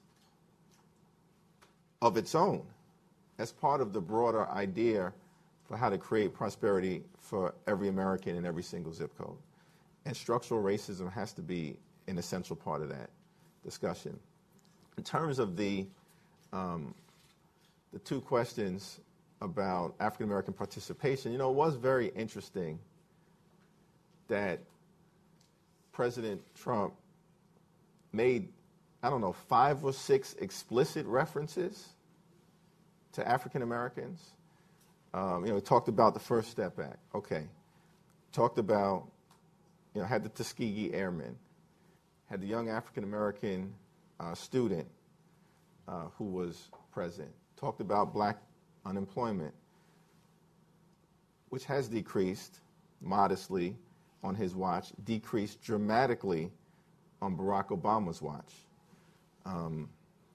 of its own as part of the broader idea for how to create prosperity for every American in every single zip code. And structural racism has to be an essential part of that discussion. In terms of the, um, the two questions about African American participation, you know, it was very interesting that President Trump made, I don't know, five or six explicit references to African Americans. Um, you know, he talked about the First Step Act. Okay. Talked about, you know, had the Tuskegee Airmen, had the young African American uh, student uh, who was president. Talked about black unemployment, which has decreased modestly on his watch, decreased dramatically on Barack Obama's watch. Um,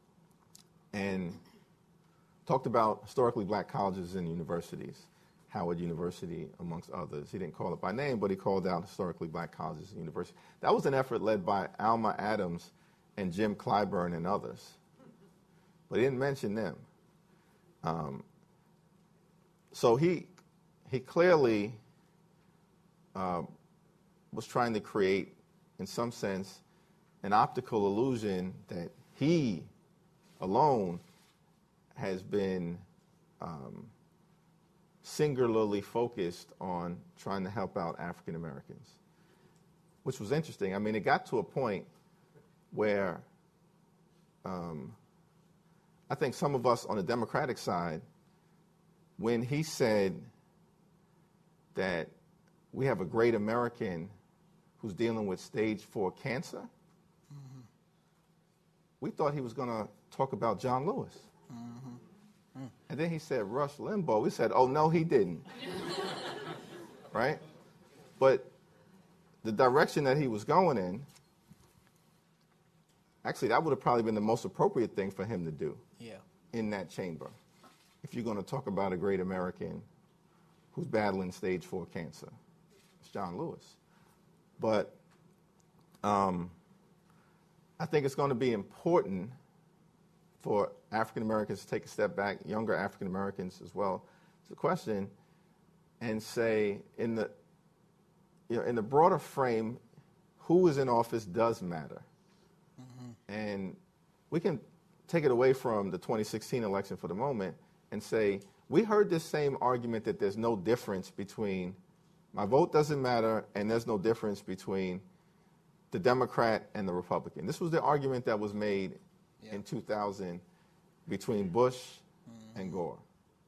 and talked about historically black colleges and universities, Howard University, amongst others. He didn't call it by name, but he called out historically black colleges and universities. That was an effort led by Alma Adams and Jim Clyburn and others. But he didn't mention them. Um, so he, he clearly uh, was trying to create, in some sense, an optical illusion that he alone has been um, singularly focused on trying to help out African Americans, which was interesting. I mean, it got to a point where um, I think some of us on the Democratic side, when he said that we have a great American who's dealing with stage four cancer, mm-hmm. we thought he was going to talk about John Lewis. Mm-hmm. Mm. And then he said Rush Limbaugh. We said, oh, no, he didn't. Right? But the direction that he was going in, actually, that would have probably been the most appropriate thing for him to do yeah. in that chamber. If you're going to talk about a great American who's battling stage four cancer, it's John Lewis. But um, I think it's going to be important for African Americans to take a step back, younger African Americans as well, to the question and say, in the you know, in the broader frame, who is in office does matter. Mm-hmm. And we can take it away from the twenty sixteen election for the moment and say, we heard this same argument that there's no difference between my vote doesn't matter and there's no difference between the Democrat and the Republican. This was the argument that was made yeah. in two thousand between Bush mm-hmm. and Gore.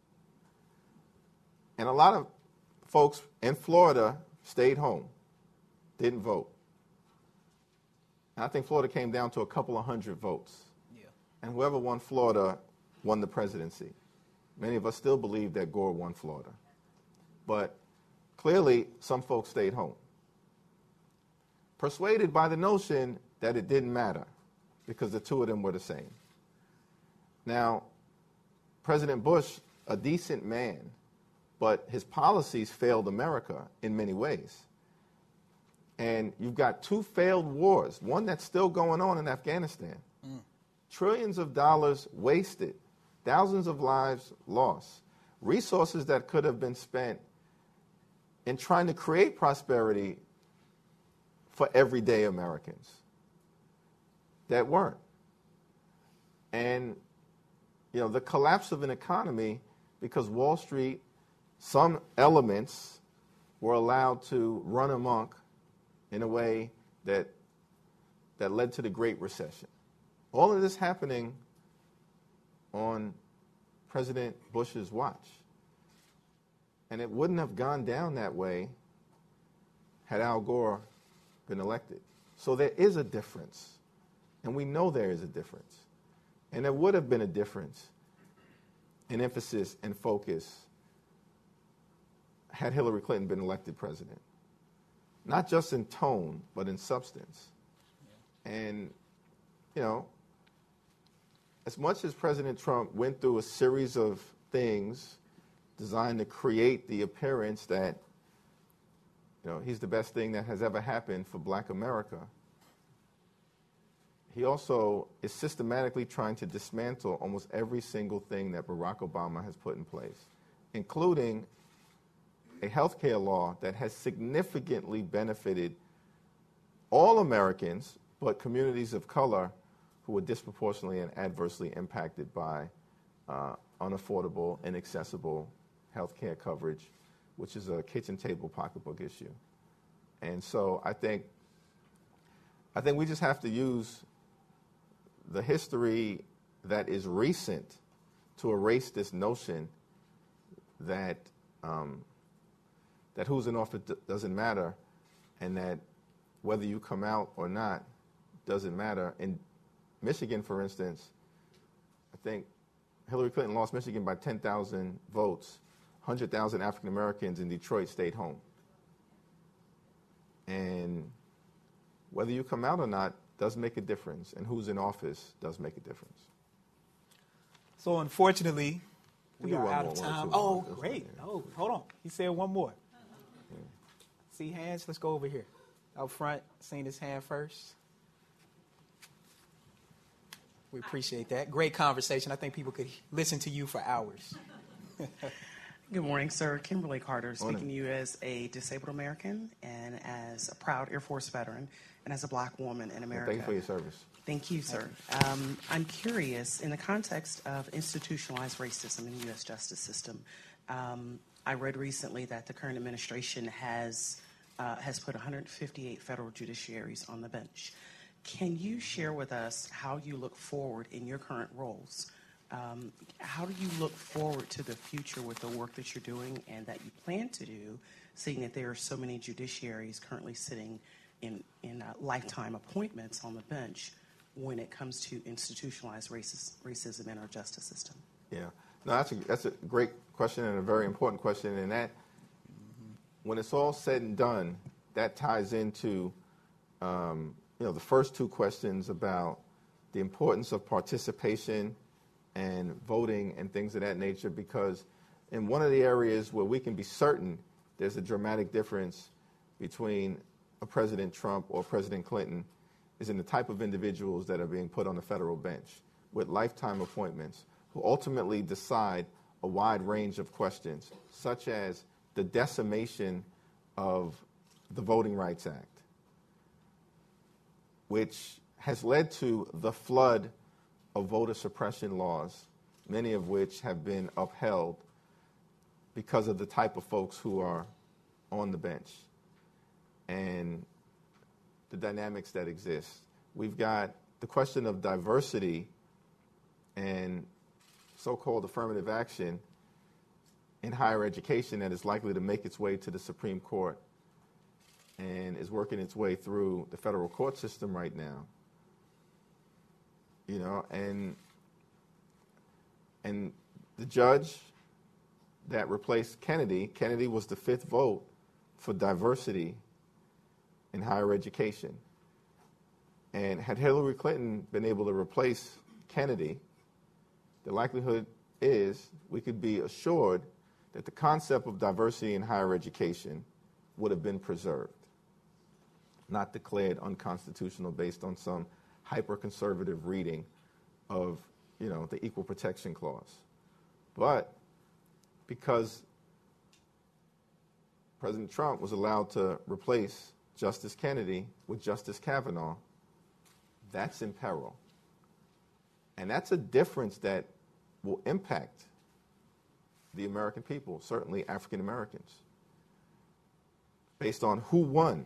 And a lot of folks in Florida stayed home, didn't vote. And I think Florida came down to a couple of hundred votes. Yeah. And whoever won Florida won the presidency. Many of us still believe that Gore won Florida. But clearly, some folks stayed home, persuaded by the notion that it didn't matter because the two of them were the same. Now, President Bush, a decent man, but his policies failed America in many ways. And you've got two failed wars, one that's still going on in Afghanistan. Mm. Trillions of dollars wasted, thousands of lives lost, resources that could have been spent in trying to create prosperity for everyday Americans that weren't. And, you know, the collapse of an economy because Wall Street, some elements were allowed to run amok in a way that that led to the Great Recession. All of this happening on President Bush's watch. And it wouldn't have gone down that way had Al Gore been elected. So there is a difference. And we know there is a difference. And there would have been a difference in emphasis and focus had Hillary Clinton been elected president. Not just in tone, but in substance. Yeah. And, you know, as much as President Trump went through a series of things designed to create the appearance that, you know, he's the best thing that has ever happened for Black America, he also is systematically trying to dismantle almost every single thing that Barack Obama has put in place, including a health care law that has significantly benefited all Americans, but communities of color who were disproportionately and adversely impacted by uh, unaffordable, inaccessible health care coverage, which is a kitchen table pocketbook issue. And so I think I think we just have to use the history that is recent to erase this notion that um, that who's in office d- doesn't matter, and that whether you come out or not doesn't matter. In Michigan, for instance, I think Hillary Clinton lost Michigan by ten thousand votes. one hundred thousand African Americans in Detroit stayed home. And whether you come out or not does make a difference, and who's in office does make a difference. So unfortunately, we do are one out more, of one or time. two Oh, more. That's great. fine, yeah. Oh, hold on. He said one more. See hands? Let's go over here. Out front, seen his hand first. We appreciate that. Great conversation. I think people could listen to you for hours. Good morning, sir. Kimberly Carter, speaking Morning. to you as a disabled American and as a proud Air Force veteran and as a black woman in Well, America. thank you for your service. Thank you, sir. Um, I'm curious, in the context of institutionalized racism in the U S justice system, um, I read recently that the current administration has uh, has put one hundred fifty-eight federal judiciaries on the bench. Can you share with us how you look forward in your current roles? Um, how do you look forward to the future with the work that you're doing and that you plan to do, seeing that there are so many judiciaries currently sitting in, in uh, lifetime appointments on the bench when it comes to institutionalized racis- racism in our justice system? Yeah, no, that's a, that's a great question and a very important question. And that, when it's all said and done, that ties into, um, you know, the first two questions about the importance of participation and voting and things of that nature. Because in one of the areas where we can be certain there's a dramatic difference between a President Trump or President Clinton is in the type of individuals that are being put on the federal bench with lifetime appointments who ultimately decide a wide range of questions, such as the decimation of the Voting Rights Act, which has led to the flood of voter suppression laws, many of which have been upheld because of the type of folks who are on the bench and the dynamics that exist. We've got the question of diversity and so-called affirmative action in higher education that is likely to make its way to the Supreme Court and is working its way through the federal court system right now. You know, and and the judge that replaced Kennedy, Kennedy was the fifth vote for diversity in higher education. And had Hillary Clinton been able to replace Kennedy, the likelihood is we could be assured that the concept of diversity in higher education would have been preserved, not declared unconstitutional based on some hyper-conservative reading of, you know, the Equal Protection Clause. But because President Trump was allowed to replace Justice Kennedy with Justice Kavanaugh, that's in peril. And that's a difference that will impact the American people, certainly African Americans, based on who won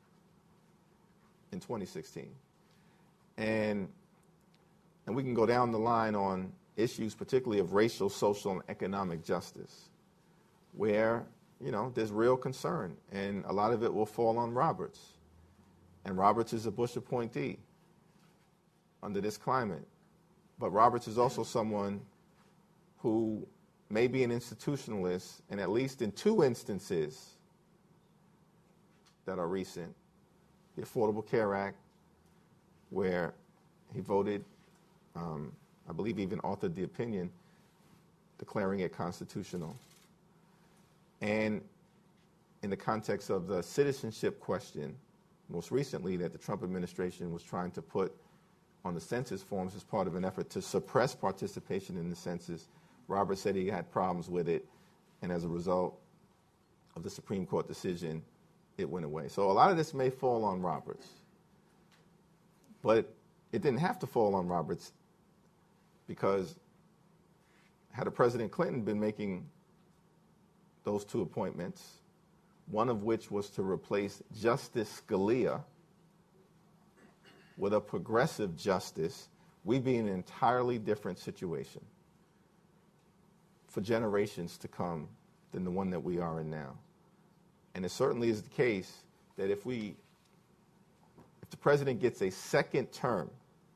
in twenty sixteen. And, and we can go down the line on issues particularly of racial, social, and economic justice, where, you know, there's real concern, and a lot of it will fall on Roberts. And Roberts is a Bush appointee under this climate. But Roberts is also someone who may be an institutionalist, and at least in two instances that are recent, the Affordable Care Act, where he voted, um, I believe even authored the opinion declaring it constitutional. And in the context of the citizenship question, most recently that the Trump administration was trying to put on the census forms as part of an effort to suppress participation in the census, Roberts said he had problems with it, and as a result of the Supreme Court decision, it went away. So a lot of this may fall on Roberts. But it didn't have to fall on Roberts, because had a President Clinton been making those two appointments, one of which was to replace Justice Scalia, with a progressive justice, we'd be in an entirely different situation for generations to come than the one that we are in now. And it certainly is the case that if we, if the president gets a second term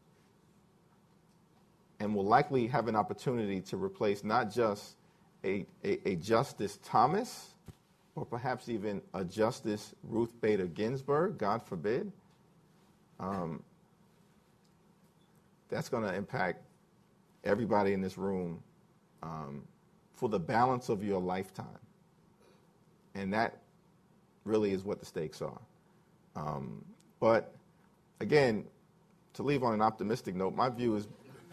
and will likely have an opportunity to replace not just a, a, a Justice Thomas or perhaps even a Justice Ruth Bader Ginsburg, God forbid, um, that's going to impact everybody in this room um, for the balance of your lifetime. And that really is what the stakes are. Um, but again, to leave on an optimistic note, my view is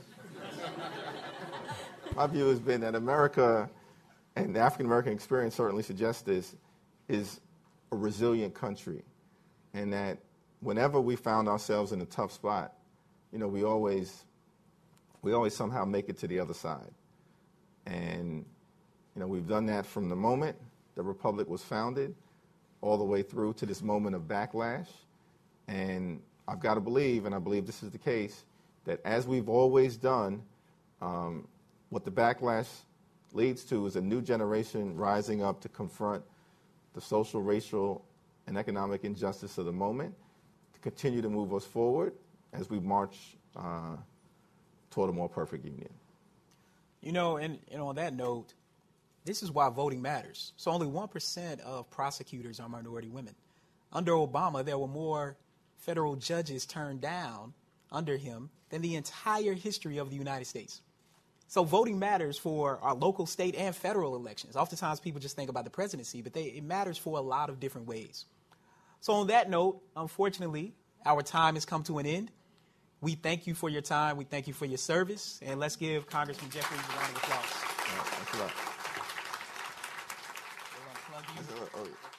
my view has been that America, and the African American experience certainly suggests this, is a resilient country, and that whenever we found ourselves in a tough spot, you know, we always we always somehow make it to the other side. And you know, we've done that from the moment the Republic was founded all the way through to this moment of backlash. And I've got to believe, and I believe this is the case, that as we've always done, um, what the backlash leads to is a new generation rising up to confront the social, racial, and economic injustice of the moment, to continue to move us forward as we march uh, toward a more perfect union. You know, and, and on that note, this is why voting matters. So only one percent of prosecutors are minority women. Under Obama, there were more federal judges turned down under him than the entire history of the United States. So voting matters for our local, state, and federal elections. Oftentimes people just think about the presidency, but they, it matters for a lot of different ways. So on that note, unfortunately, our time has come to an end. We thank you for your time. We thank you for your service. And let's give Congressman Jeffries a round of applause. All right, thanks a lot. We're going to plug you. Oh, oh.